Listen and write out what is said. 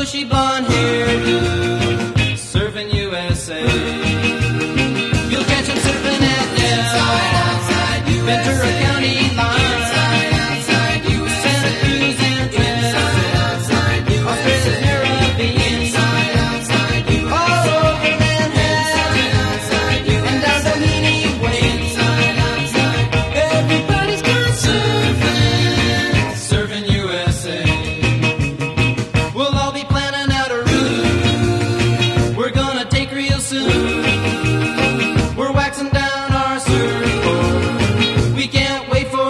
bushy blonde hairdo, surfing USA. You'll catch him surfing at Ventura County